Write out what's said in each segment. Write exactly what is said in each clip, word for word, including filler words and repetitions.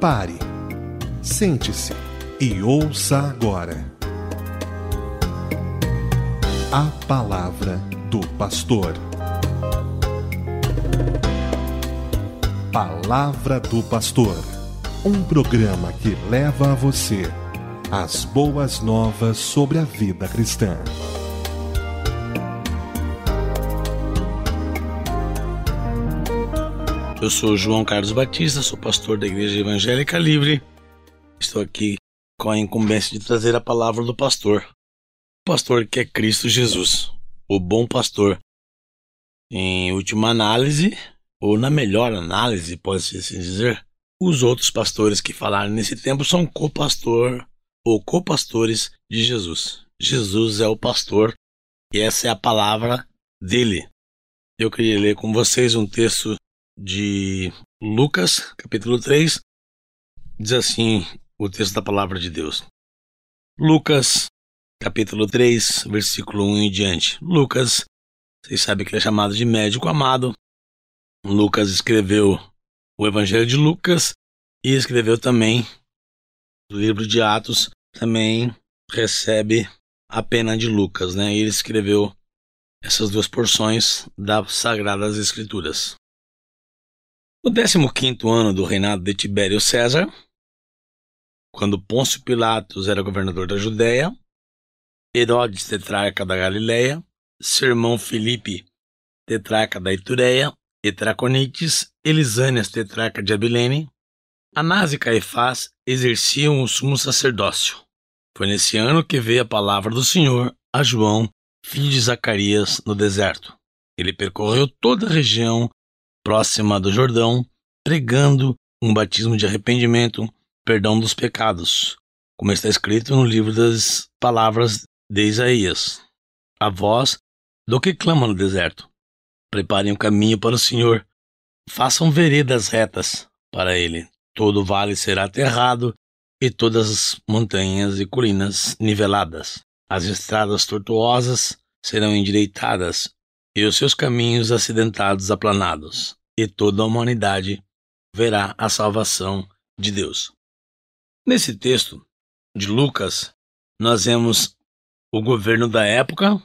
Pare, sente-se e ouça agora a palavra do pastor. Palavra do Pastor, um programa que leva a você as boas novas sobre a vida cristã. Eu sou João Carlos Batista, sou pastor da Igreja Evangélica Livre. Estou aqui com a incumbência de trazer a palavra do pastor. O pastor que é Cristo Jesus, o bom pastor. Em última análise, ou na melhor análise, pode-se assim dizer, os outros pastores que falaram nesse tempo são co-pastor ou co-pastores de Jesus. Jesus é o pastor e essa é a palavra dele. Eu queria ler com vocês um texto de Lucas, capítulo três, diz assim o texto da palavra de Deus. Lucas, capítulo três, versículo um em diante. Lucas, vocês sabem que ele é chamado de médico amado. Lucas escreveu o Evangelho de Lucas e escreveu também o livro de Atos, também recebe a pena de Lucas, né? Ele escreveu essas duas porções das Sagradas Escrituras. No décimo quinto ano do reinado de Tibério César, quando Pôncio Pilatos era governador da Judéia, Herodes, tetrarca da Galileia, seu irmão Filipe, tetrarca da Itureia, e Traconites, Elisânias, tetrarca de Abilene, Anás e Caifás exerciam o sumo sacerdócio. Foi nesse ano que veio a palavra do Senhor a João, filho de Zacarias, no deserto. Ele percorreu toda a região próxima do Jordão, pregando um batismo de arrependimento, perdão dos pecados, como está escrito no livro das palavras de Isaías. A voz do que clama no deserto: preparem o caminho para o Senhor, façam veredas retas para ele. Todo vale será aterrado e todas as montanhas e colinas niveladas. As estradas tortuosas serão endireitadas e os seus caminhos acidentados aplanados, e toda a humanidade verá a salvação de Deus. Nesse texto de Lucas, nós vemos o governo da época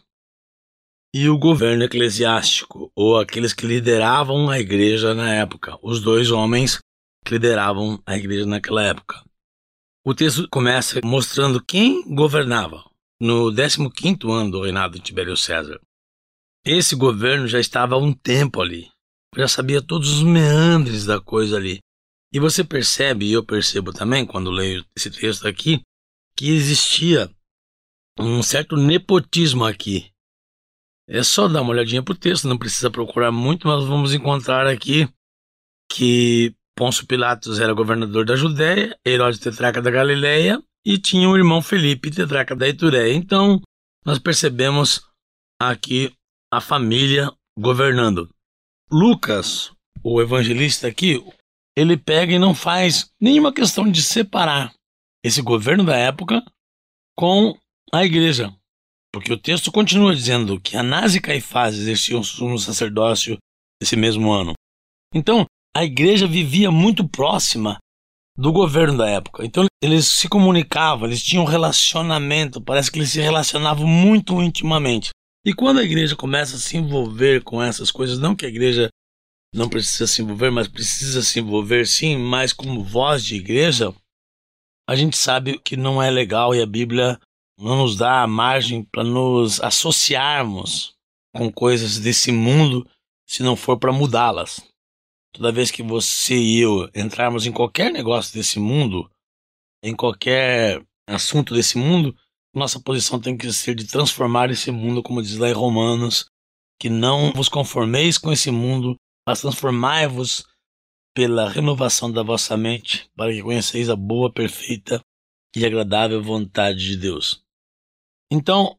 e o governo eclesiástico, ou aqueles que lideravam a igreja na época, os dois homens que lideravam a igreja naquela época. O texto começa mostrando quem governava no décimo quinto ano do reinado de Tibério César. Esse governo já estava há um tempo ali, já sabia todos os meandres da coisa ali. E você percebe, e eu percebo também, quando leio esse texto aqui, que existia um certo nepotismo aqui. É só dar uma olhadinha para o texto, não precisa procurar muito, mas vamos encontrar aqui que Pôncio Pilatos era governador da Judéia, Herodes tetrarca da Galileia, e tinha o irmão Filipe, tetrarca da Itureia. Então, nós percebemos aqui a família governando. Lucas, o evangelista aqui, ele pega e não faz nenhuma questão de separar esse governo da época com a igreja. Porque o texto continua dizendo que Anás e Caifás exerciam o sumo sacerdócio esse mesmo ano. Então, a igreja vivia muito próxima do governo da época. Então, eles se comunicavam, eles tinham um relacionamento, parece que eles se relacionavam muito intimamente. E quando a igreja começa a se envolver com essas coisas, não que a igreja não precisa se envolver, mas precisa se envolver sim, mas como voz de igreja, a gente sabe que não é legal e a Bíblia não nos dá a margem para nos associarmos com coisas desse mundo se não for para mudá-las. Toda vez que você e eu entrarmos em qualquer negócio desse mundo, em qualquer assunto desse mundo, nossa posição tem que ser de transformar esse mundo, como diz lá em Romanos, que não vos conformeis com esse mundo, mas transformai-vos pela renovação da vossa mente, para que conheceis a boa, perfeita e agradável vontade de Deus. Então,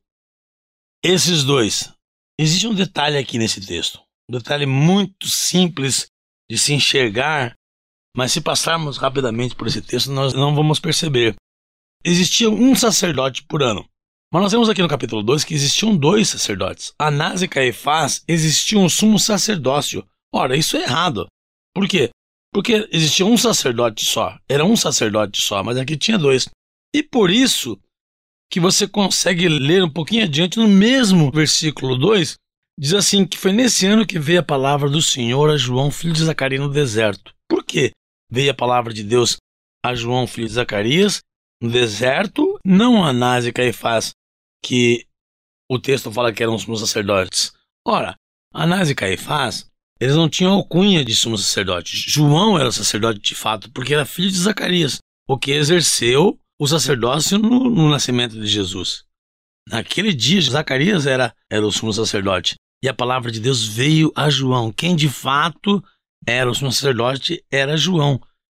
esses dois. Existe um detalhe aqui nesse texto, um detalhe muito simples de se enxergar, mas se passarmos rapidamente por esse texto, nós não vamos perceber. Existia um sacerdote por ano. Mas nós vemos aqui no capítulo dois que existiam dois sacerdotes. Anás e Caifás existiam um sumo sacerdócio. Ora, isso é errado. Por quê? Porque existia um sacerdote só, era um sacerdote só, mas aqui tinha dois. E por isso que você consegue ler um pouquinho adiante, no mesmo versículo dois, diz assim, que foi nesse ano que veio a palavra do Senhor a João, filho de Zacarias, no deserto. Por quê? Veio a palavra de Deus a João, filho de Zacarias, no deserto, não a Anás e Caifás, que o texto fala que eram os sumos sacerdotes. Ora, Anás e Caifás, eles não tinham alcunha de sumo sacerdote. João era sacerdote de fato, porque era filho de Zacarias, o que exerceu o sacerdócio no, no nascimento de Jesus. Naquele dia, Zacarias era, era o sumo sacerdote. E a palavra de Deus veio a João. Quem de fato era o sumo sacerdote era João.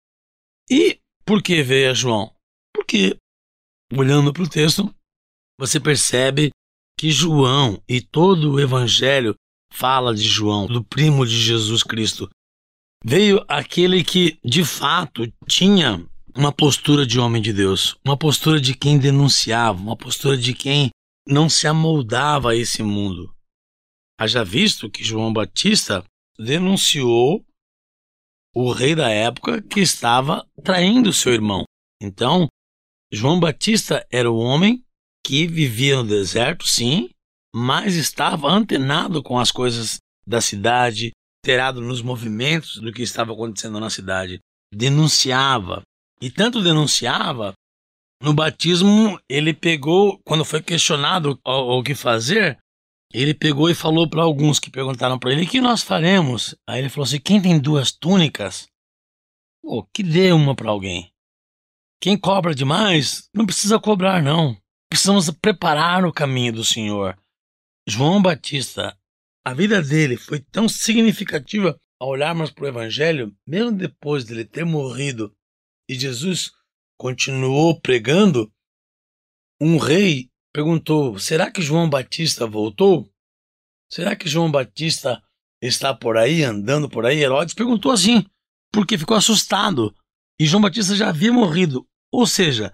E por que veio a João? Porque, olhando para o texto, você percebe que João e todo o evangelho fala de João, do primo de Jesus Cristo. Veio aquele que, de fato, tinha uma postura de homem de Deus, uma postura de quem denunciava, uma postura de quem não se amoldava a esse mundo. Haja visto que João Batista denunciou o rei da época que estava traindo seu irmão. Então, João Batista era o homem que vivia no deserto, sim, mas estava antenado com as coisas da cidade, inteirado nos movimentos do que estava acontecendo na cidade. Denunciava. E tanto denunciava, no batismo ele pegou, quando foi questionado o, o que fazer, ele pegou e falou para alguns que perguntaram para ele, o que nós faremos? Aí ele falou assim, quem tem duas túnicas, pô, que dê uma para alguém. Quem cobra demais, não precisa cobrar não. Precisamos preparar o caminho do Senhor. João Batista, a vida dele foi tão significativa ao olharmos para o Evangelho, mesmo depois dele ter morrido, e Jesus continuou pregando, um rei perguntou, será que João Batista voltou? Será que João Batista está por aí, andando por aí? Herodes perguntou assim, porque ficou assustado. E João Batista já havia morrido. Ou seja,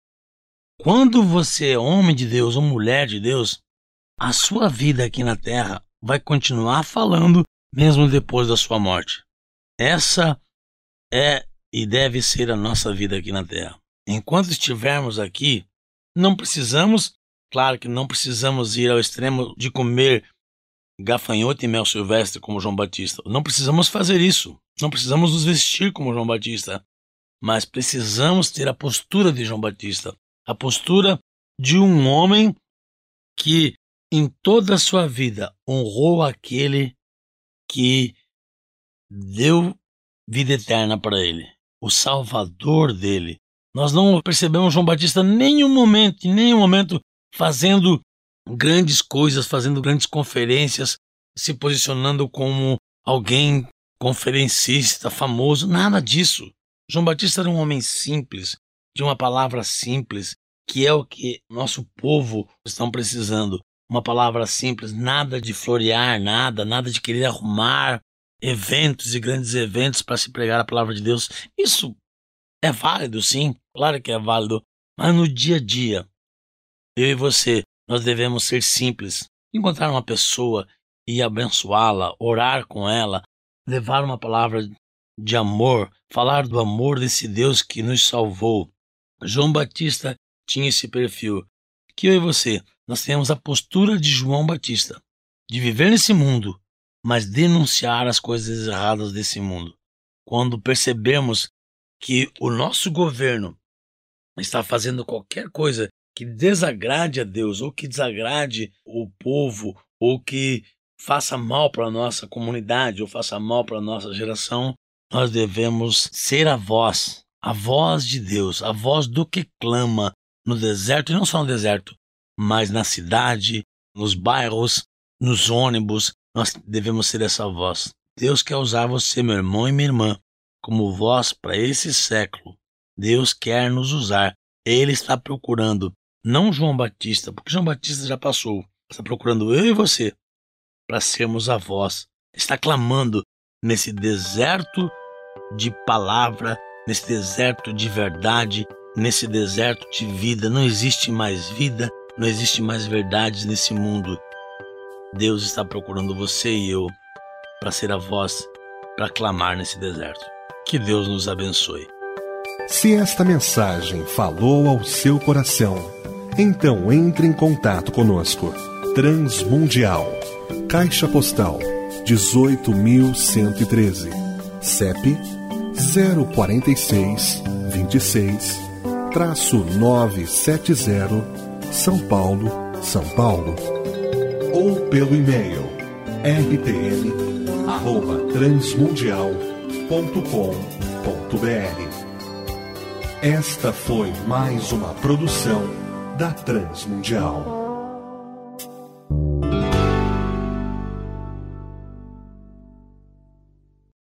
quando você é homem de Deus ou mulher de Deus, a sua vida aqui na terra vai continuar falando mesmo depois da sua morte. Essa é e deve ser a nossa vida aqui na terra. Enquanto estivermos aqui, não precisamos, claro que não precisamos ir ao extremo de comer gafanhoto e mel silvestre como João Batista. Não precisamos fazer isso. Não precisamos nos vestir como João Batista. Mas precisamos ter a postura de João Batista. A postura de um homem que em toda a sua vida honrou aquele que deu vida eterna para ele, o Salvador dele. Nós não percebemos João Batista em nenhum momento, em nenhum momento fazendo grandes coisas, fazendo grandes conferências, se posicionando como alguém conferencista, famoso, nada disso. João Batista era um homem simples, de uma palavra simples, que é o que nosso povo está precisando. Uma palavra simples, nada de florear, nada, nada de querer arrumar eventos e grandes eventos para se pregar a palavra de Deus. Isso é válido, sim, claro que é válido, mas no dia a dia, eu e você, nós devemos ser simples, encontrar uma pessoa e abençoá-la, orar com ela, levar uma palavra de amor, falar do amor desse Deus que nos salvou. João Batista tinha esse perfil, que eu e você, nós temos a postura de João Batista, de viver nesse mundo, mas denunciar as coisas erradas desse mundo. Quando percebemos que o nosso governo está fazendo qualquer coisa que desagrade a Deus, ou que desagrade o povo, ou que faça mal para a nossa comunidade, ou faça mal para a nossa geração, nós devemos ser a voz, a voz de Deus, a voz do que clama no deserto, e não só no deserto, mas na cidade, nos bairros, nos ônibus. Nós devemos ser essa voz. Deus quer usar você, meu irmão e minha irmã, como voz para esse século. Deus quer nos usar. Ele está procurando, não João Batista, porque João Batista já passou. Está procurando eu e você para sermos a voz. Está clamando nesse deserto de palavra, nesse deserto de verdade, nesse deserto de vida. Não existe mais vida, não existe mais verdades nesse mundo. Deus está procurando você e eu para ser a voz, para clamar nesse deserto. Que Deus nos abençoe. Se esta mensagem falou ao seu coração, então entre em contato conosco. Transmundial, Caixa Postal dezoito mil cento e treze, C E P zero quatro seis, dois seis, novecentos e setenta, São Paulo, São Paulo. Ou pelo e-mail r t m arroba transmundial ponto com ponto b r. Esta foi mais uma produção da Transmundial.